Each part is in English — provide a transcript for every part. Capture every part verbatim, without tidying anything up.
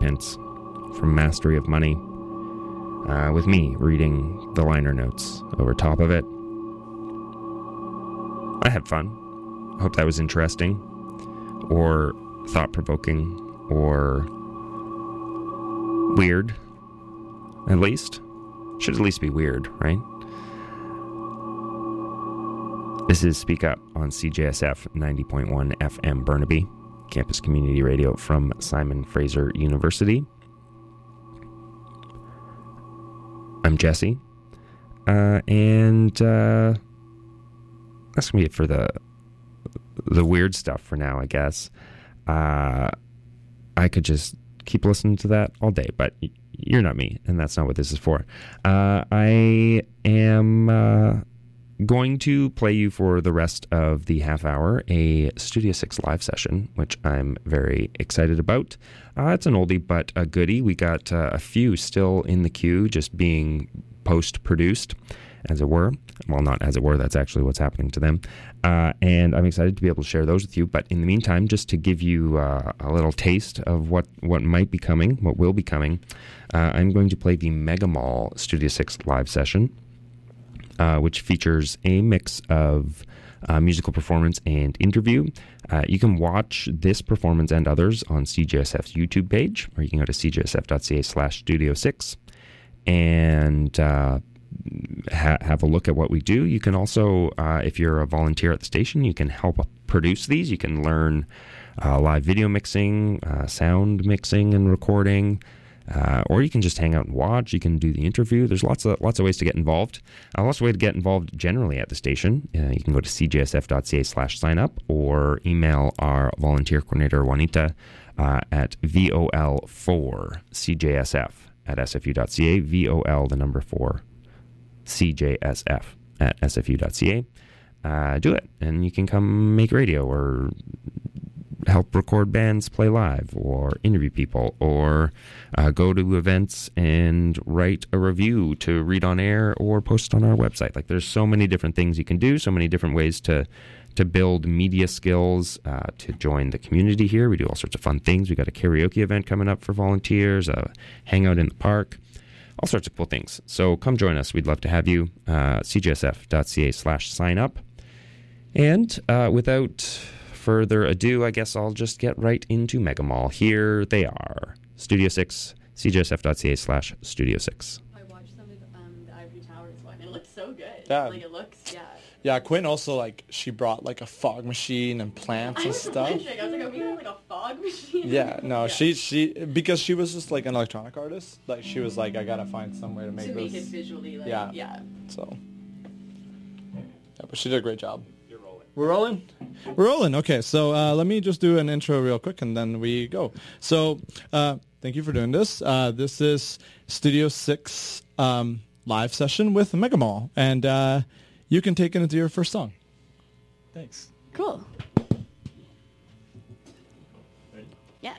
hints from Mastery of Money, uh, with me reading the liner notes over top of it. I had fun. I hope that was interesting, or thought-provoking, or weird, at least. Should at least be weird, right? This is Speak Up on C J S F ninety point one F M Burnaby, campus community radio from Simon Fraser University. I'm Jesse, uh, and uh, that's gonna be it for the the weird stuff for now, I guess. Uh, I could just keep listening to that all day, but y- you're not me, and that's not what this is for. Uh, I am uh, going to play you for the rest of the half hour a Studio six live session, which I'm very excited about. Uh, it's an oldie but a goodie. We got uh, a few still in the queue, just being post-produced, as it were. Well, not as it were, that's actually what's happening to them. Uh, and I'm excited to be able to share those with you. But in the meantime, just to give you uh, a little taste of what, what might be coming, what will be coming, uh, I'm going to play the Mega Mall Studio six live session, uh, which features a mix of uh, musical performance and interview. Uh, you can watch this performance and others on C J S F's YouTube page, or you can go to c j s f dot c a slash studio six and uh, ha- have a look at what we do. You can also, uh, if you're a volunteer at the station, you can help produce these. You can learn uh, live video mixing, uh, sound mixing and recording, uh, or you can just hang out and watch. You can do the interview. There's lots of lots of ways to get involved. Uh, lots of ways to get involved generally at the station. Uh, you can go to c j s f dot c a slash sign up or email our volunteer coordinator, Juanita, uh, at V O L four C J S F at s f u dot c a. V O L, the number four, C J S F at s f u dot c a. Uh, do it, and you can come make radio or help record bands play live or interview people, or uh, go to events and write a review to read on air or post on our website. Like, there's so many different things you can do, so many different ways to to build media skills, uh, to join the community here. We do all sorts of fun things. We got a karaoke event coming up for volunteers, a hangout in the park, all sorts of cool things. So come join us. We'd love to have you. Uh, c j s f dot c a slash sign up. And uh, without further ado, I guess I'll just get right into Mega Mall. Here they are. Studio six, c j s f dot c a slash studio six. I watched some of um, the Ivory Towers one. It looks so good. Yeah. Like, it looks, yeah. Yeah, Quinn also, like, she brought, like, a fog machine and plants I and was stuff. wondering. I was like, are we gonna have, like, a fog machine? Yeah, no, Yeah. she, she, because she was just, like, an electronic artist. Like, she was like, I gotta find some way to make To this. make it visually, like, Yeah. yeah. So, yeah, but she did a great job. You're rolling. We're rolling? We're rolling. Okay, so uh, let me just do an intro real quick, and then we go. So, uh, thank you for doing this. Uh, this is Studio six um, live session with Mega Mall, and uh, you can take it into your first song. Thanks. Cool. Yeah.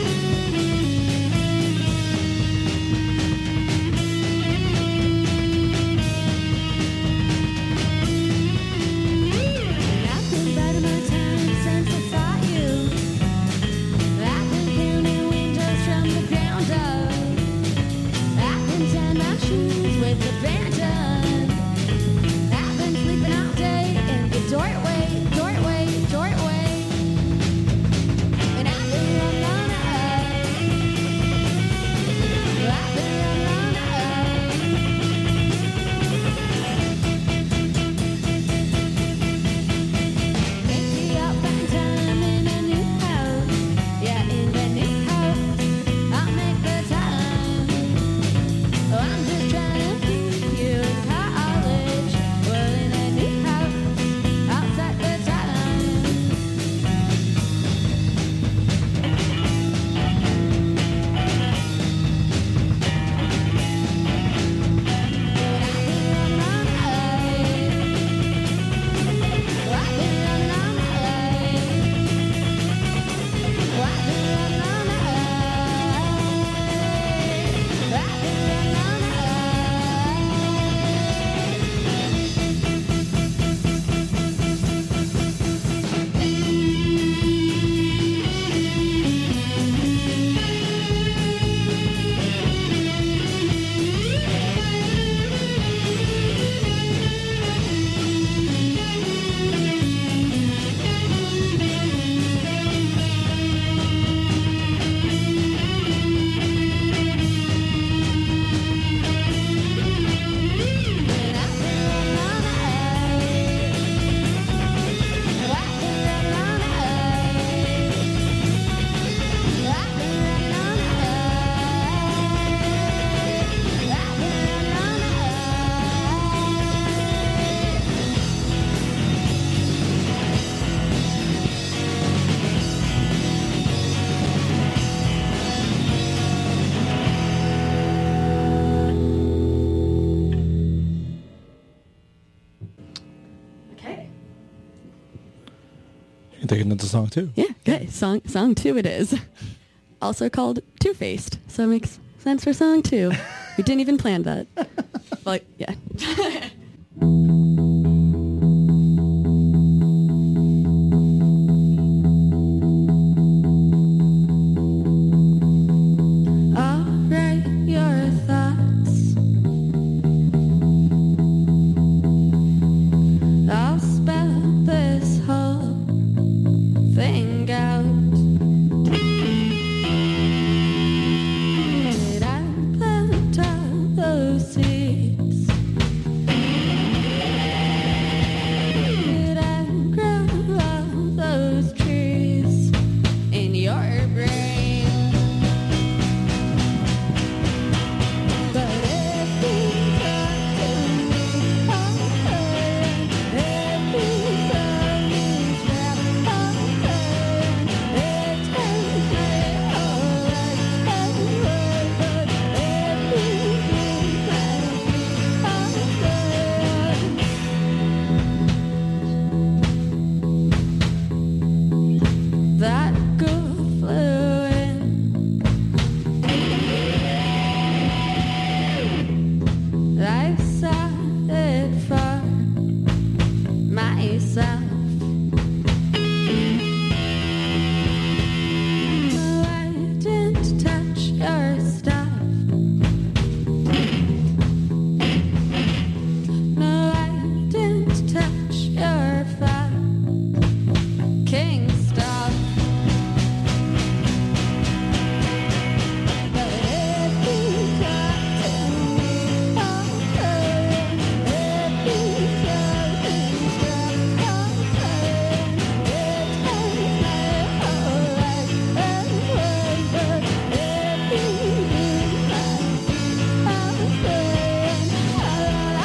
Thank You take it into song two. Yeah, okay. Song song two it is. Also called Two-Faced, so it makes sense for song two. We didn't even plan that. But yeah. I'll write your thoughts. I'll spell this whole thing out. Did I plant all those seeds? Did I grow all those trees in your brain? But if you talk to me, I'll learn. If you tell me that I'll learn. It turns my whole life outward. But if you do let me, I'll learn. That girl flew in. I saw it for myself. No, I didn't touch your stuff. No, I didn't touch your fucking stuff. But if you talk to me, I'll learn. If you tell me that I'll learn. It turns my whole life outward. But if you do let me, I'll learn.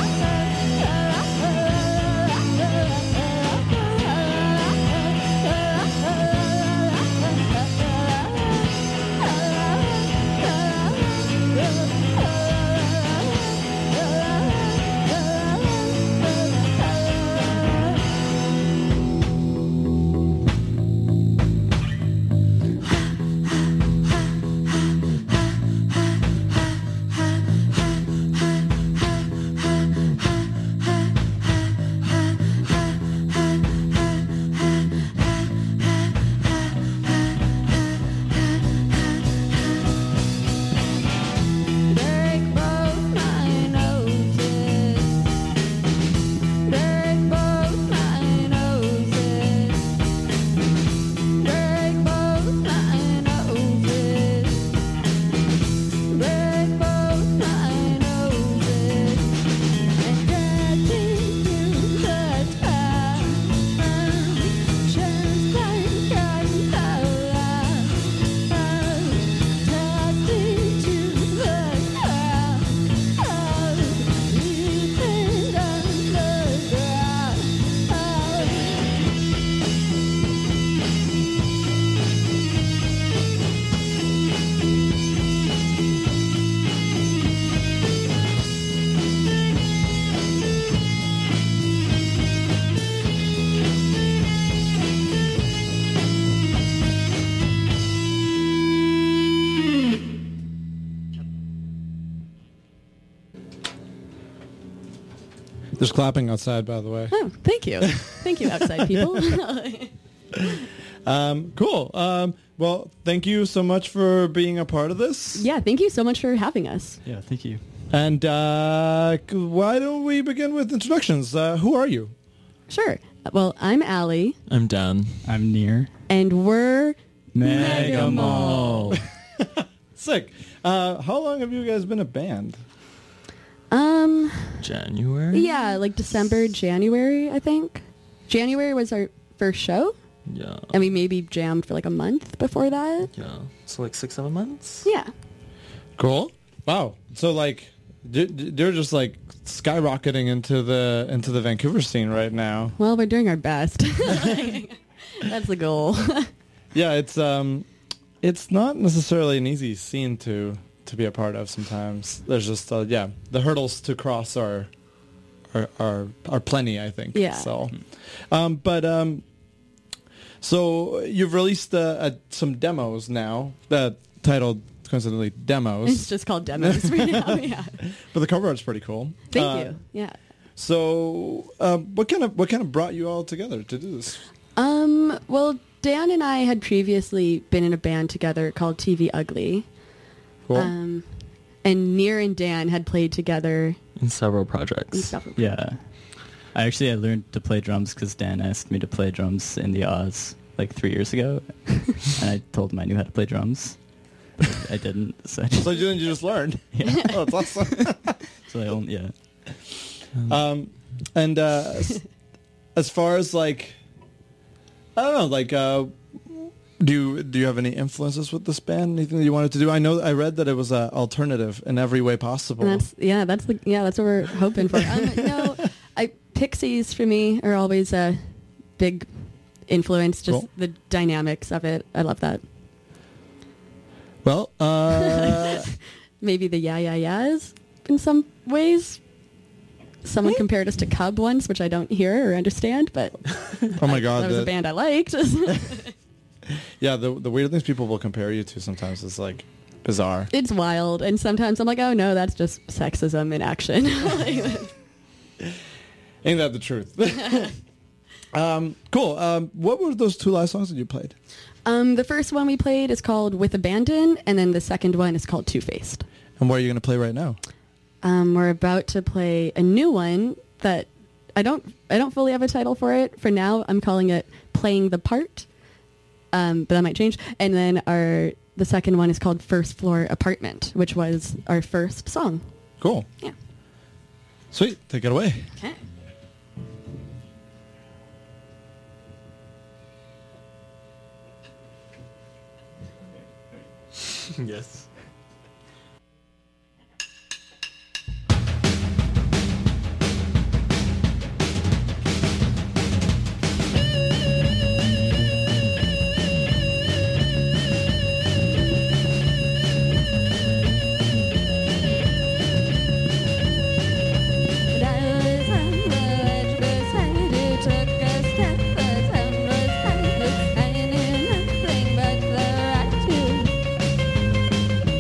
Break both my noses. Break both my noses. Break both my noses. Break both my noses. And get into the top. Just like I'm alive. Tucked into the crowd. Sleeping underground. There's clapping outside, by the way. Oh, thank you. Thank you, outside people. Um, cool. Um, well, thank you so much for being a part of this. Yeah, thank you so much for having us. Yeah, thank you. And uh, why don't we begin with introductions? Uh, who are you? Sure. Well, I'm Allie, I'm Dan. I'm near. and we're Mega Mall. Sick. Uh, how long have you guys been a band? Um, January? yeah, like December, January, I think. January was our first show, Yeah. and we maybe jammed for like a month before that. Yeah. So like six, seven months? Yeah. Cool. Wow. So like, d- d- they're just like skyrocketing into the into the Vancouver scene right now. Well, we're doing our best. That's the goal. Yeah, it's um, it's not necessarily an easy scene to to be a part of. Sometimes there's just uh, yeah, the hurdles to cross are are are, are plenty, I think. Yeah. So, um, but um, So you've released uh, uh, some demos now that titled coincidentally demos. It's just called demos right now. Yeah. But the cover art's pretty cool. Thank Uh, you. Yeah. So uh, what kind of what kind of brought you all together to do this? Um. Well, Dan and I had previously been in a band together called T V Ugly. Cool. Um, and Nir and Dan had played together In several in projects. several. Yeah. I actually I learned to play drums because Dan asked me to play drums in the Oz like three years ago, and I told him I knew how to play drums, but I didn't. So I just, So you, you just learned. yeah. Oh, that's awesome. So I only, yeah. Um, and uh, as, as far as like, I don't know, like, uh, do you do you have any influences with this band? Anything that you wanted to do? I know I read that it was uh, alternative in every way possible. And that's yeah, that's the yeah, that's what we're hoping for. Um, no, I Pixies for me are always a big influence. Just Cool. the dynamics of it. I love that. Well, uh, Maybe the Yeah Yeah Yeahs in some ways. Someone compared us to Cub once, which I don't hear or understand, but oh my I- God, that was the- a band I liked. yeah, the the weird things people will compare you to sometimes is like bizarre. It's wild, and sometimes I'm like, oh no, that's just sexism in action. Ain't that the truth? um, cool. Um, what were those two last songs that you played? um, the first one we played is called With Abandon, and then the second one is called Two Faced. And what are you going to play right now? Um, we're about to play a new one that I don't I don't fully have a title for it. For now, I'm calling it Playing the Part, um, but that might change. And then our the second one is called First Floor Apartment, which was our first song. Cool. Yeah. Sweet. Take it away. Okay. Yes. Took a step, but time was timeless. I knew nothing but the right to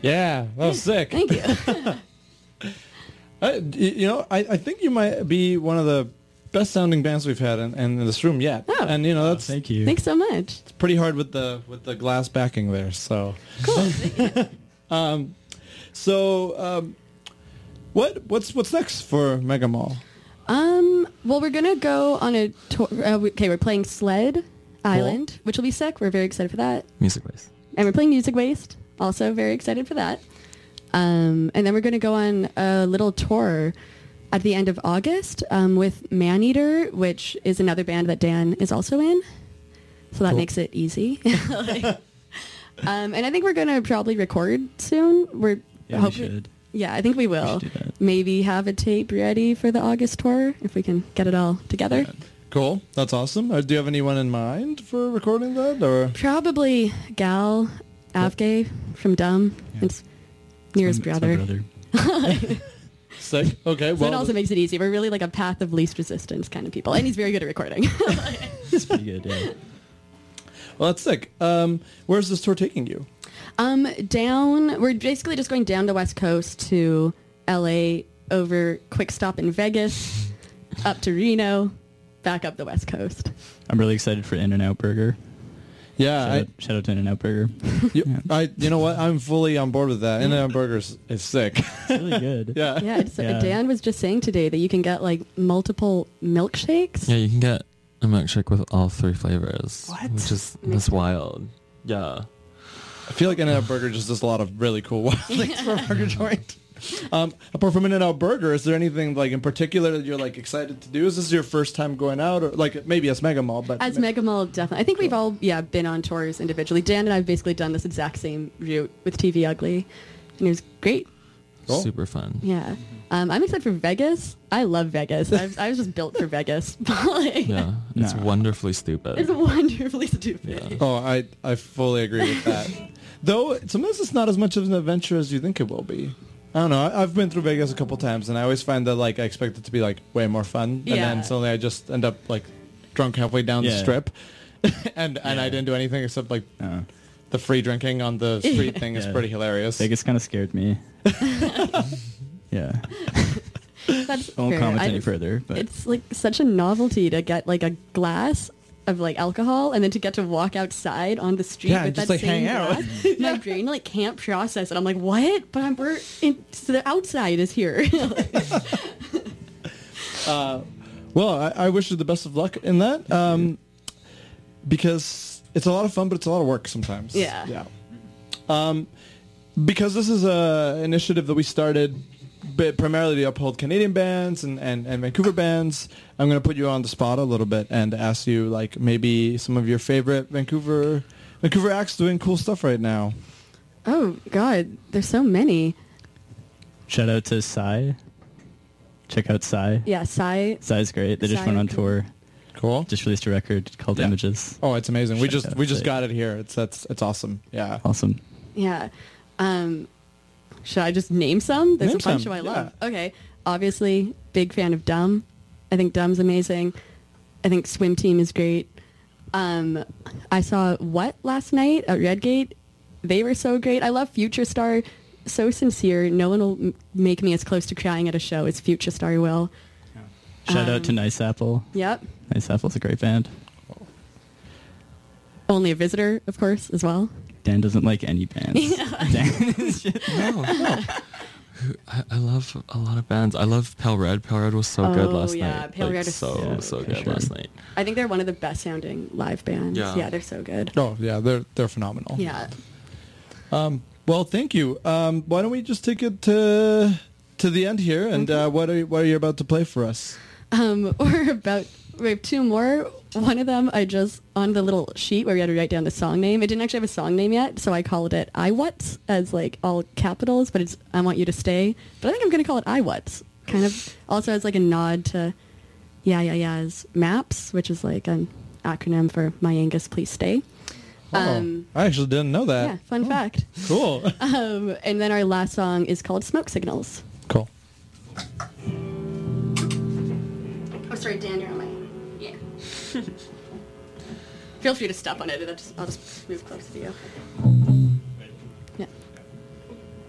Yeah, that was sick. Thank you. I, you know, I, I think you might be one of the best sounding bands we've had in, in this room yet. Oh. And you know that's Thank you. Thanks so much. it's pretty hard with the with the glass backing there. So Cool. um, so um, what what's what's next for Mega Mall? Um, well, we're gonna go on a tour. Uh, we- okay, we're playing Sled Island, which will be sick. We're very excited for that. Music Waste. And we're playing Music Waste. Also very excited for that. Um, and then we're gonna go on a little tour at the end of August um, with Maneater, which is another band that Dan is also in. So that Cool. makes it easy. Like, um, and I think we're gonna probably record soon. We're Yeah, we hoping- should. Yeah, I think we will. should do that. Maybe have a tape ready for the August tour if we can get it all together. Cool, that's awesome. Uh, do you have anyone in mind for recording that, or Probably Gal Avgay from Dumb. Yeah. It's nearest It's my brother. brother. sick? Okay, So well, it also makes it easy. We're really like a path of least resistance kind of people. And he's very good at recording. It's pretty good, yeah. well, that's sick. Um, where's this tour taking you? um, down, we're basically just going down the West Coast to L A, over quick stop in Vegas, up to Reno, back up the West Coast. I'm really excited for In-N-Out Burger. Yeah, Shout, I, out, shout out to In-N-Out Burger. you, Yeah. I, you know what? I'm fully on board with that. In-N-Out Burgers is sick. It's really good. yeah. Yeah, it's, Yeah. Dan was just saying today that you can get like multiple milkshakes. Yeah, you can get a milkshake with all three flavors. What? Which is that's wild. Yeah. I feel like In-N-Out Burger just does a lot of really cool wild things for a burger joint. Um, apart from In-N-Out Burger, is there anything like in particular that you're like excited to do? Is this your first time going out, or like maybe as Mega Mall? But As Mega Mall, definitely. I think we've all, yeah, been on tours individually. Dan and I have basically done this exact same route with T V Ugly, and it was great. Cool. Super fun. Yeah. Um, I'm excited for Vegas. I love Vegas. I was, I was just built for Vegas. Like, Yeah. It's Nah. wonderfully stupid. It's wonderfully stupid. Yeah. Oh, I I fully agree with that. Though sometimes it's not as much of an adventure as you think it will be. I don't know. I, I've been through Vegas a couple times, and I always find that like I expect it to be like way more fun, and Yeah. then suddenly I just end up like drunk halfway down the Yeah. strip, and and I Yeah. didn't do anything except like Uh, the free drinking on the street thing is Yeah. pretty hilarious. Vegas kind of scared me. Yeah. That's I won't fair. comment I any just- further, but It's like such a novelty to get like a glass of like alcohol and then to get to walk outside on the street Yeah, with just, that like, same hang out. glass. My brain like can't process it. I'm like, what? But I'm we're in, so the outside is here. Uh, well, I, I wish you the best of luck in that, um, because it's a lot of fun, but it's a lot of work sometimes. Yeah. Yeah. Um, because this is a initiative that we started but primarily to uphold Canadian bands and, and, and Vancouver bands, I'm going to put you on the spot a little bit and ask you like maybe some of your favorite Vancouver Vancouver acts doing cool stuff right now. Oh God, there's so many. shout out to Psy. Check out Psy. Yeah, Psy. Psy's great. They just Psy went on cool. tour. Cool. Just released a record called Yeah. Images. Oh, it's amazing. We Check just out we just Psy. got it here. It's that's it's awesome. Yeah. Awesome. Yeah. Um, should I just name some? There's Name a bunch some, who I love. yeah. Okay. Obviously, big fan of Dumb. I think Dumb's amazing. I think Swim Team is great. Um, I saw What last night at Redgate. They were so great. I love Future Star. So sincere. No one will m- make me as close to crying at a show as Future Star will. Shout Um, out to Nice Apple. Yep. Nice Apple's a great band. Only a Visitor, of course, as well. Dan doesn't like any bands. Dan is just- No, no. Who- I, I love a lot of bands. I love Pale Red. Pale Red was so good Oh, last yeah, night. Pale Like, Red is so so so good, good for sure. last night. I think they're one of the best sounding live bands. Yeah. Yeah, they're so good. Oh yeah, they're they're phenomenal. Yeah. Um, well, thank you. Um, why don't we just take it to to the end here? And uh, what are you, what are you about to play for us? Um, we're about, we have two more. One of them, I just, on the little sheet where we had to write down the song name, it didn't actually have a song name yet, so I called it I What's, as like all capitals, but it's I Want You to Stay. But I think I'm going to call it I What's. Kind of also as like a nod to Yeah Yeah Yeah's MAPS, which is like an acronym for My Angus Please Stay. Um, oh, I actually didn't know that. yeah, fun fact. Cool. Um, and then our last song is called Smoke Signals. Cool. Oh, sorry, Dan, you're on my... Yeah. Feel free to step on it. I'll just, I'll just move close to you. Yeah.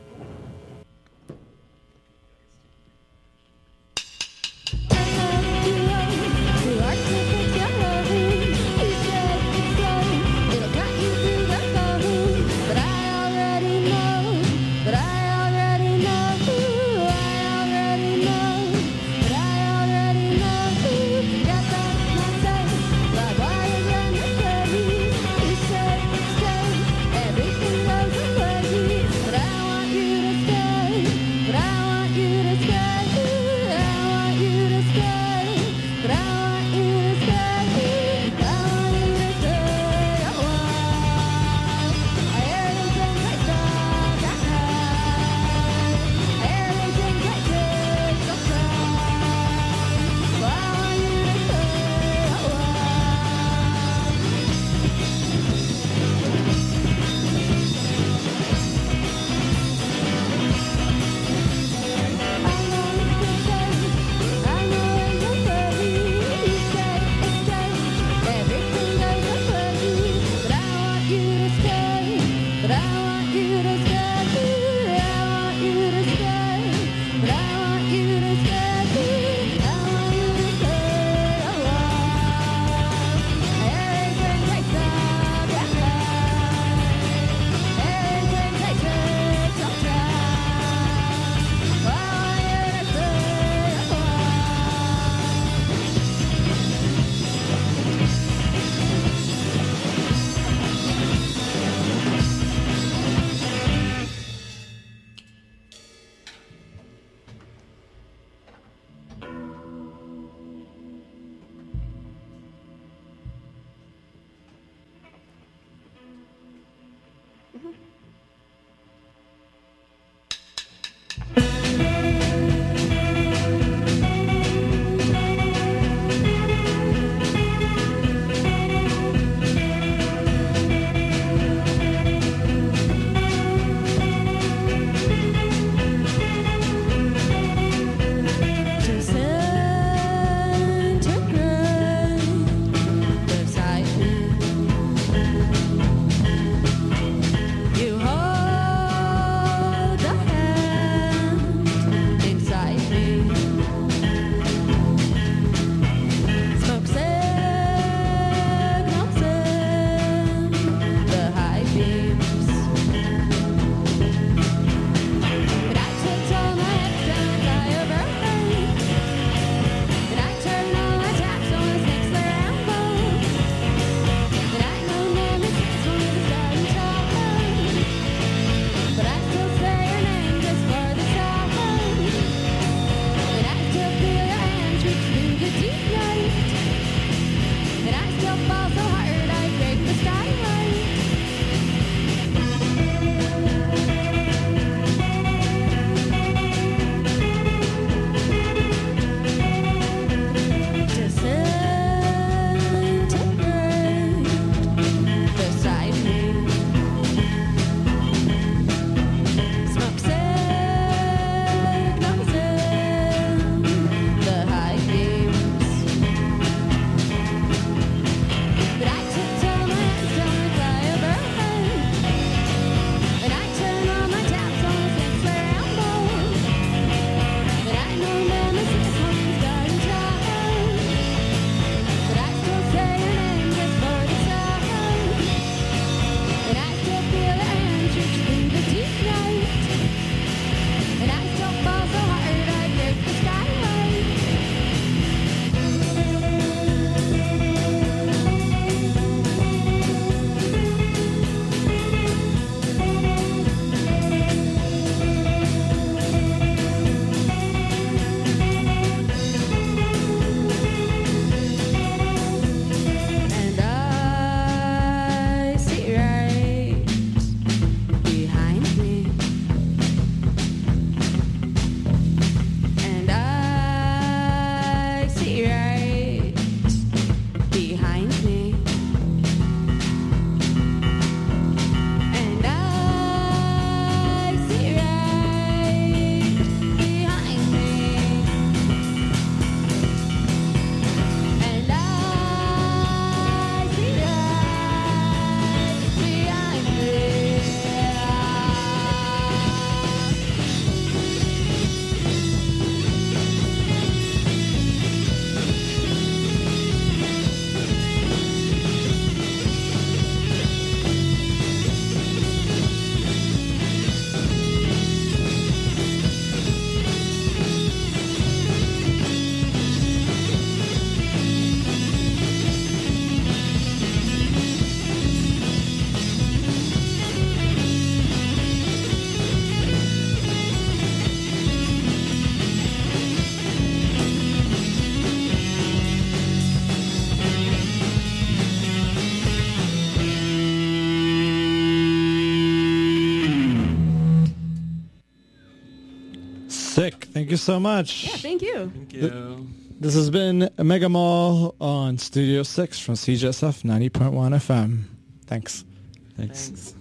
Thank you so much. Yeah, thank you. Thank you. This has been Mega Mall on Studio six from C J S F ninety point one F M. Thanks. Thanks.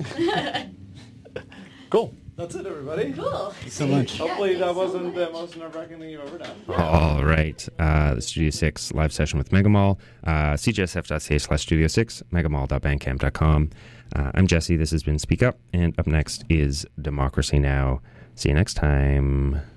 Cool. That's it, everybody. Cool. Thanks so much. Yeah, Hopefully that thanks so wasn't the much. most nerve-wracking thing you've ever done. All right. Uh, the Studio six live session with Megamall. Uh, C J S F dot C A slash Studio six, megamall dot bandcamp dot com. Uh, I'm Jesse. This has been Speak Up. And up next is Democracy Now! See you next time.